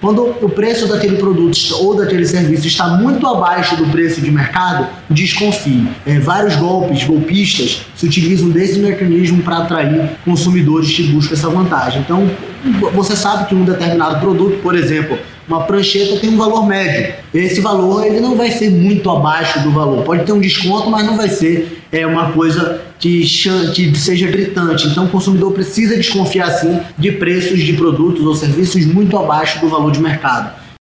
Quando o preço daquele produto ou daquele serviço está muito abaixo do preço de mercado, desconfie. Vários golpistas se utilizam desse mecanismo para atrair consumidores que buscam essa vantagem. Então, você sabe que um determinado produto, por exemplo, uma prancheta tem um valor médio. Esse valor ele não vai ser muito abaixo do valor. Pode ter um desconto, mas não vai ser uma coisa que seja gritante. Então o consumidor precisa desconfiar sim de preços de produtos ou serviços muito abaixo do valor de mercado.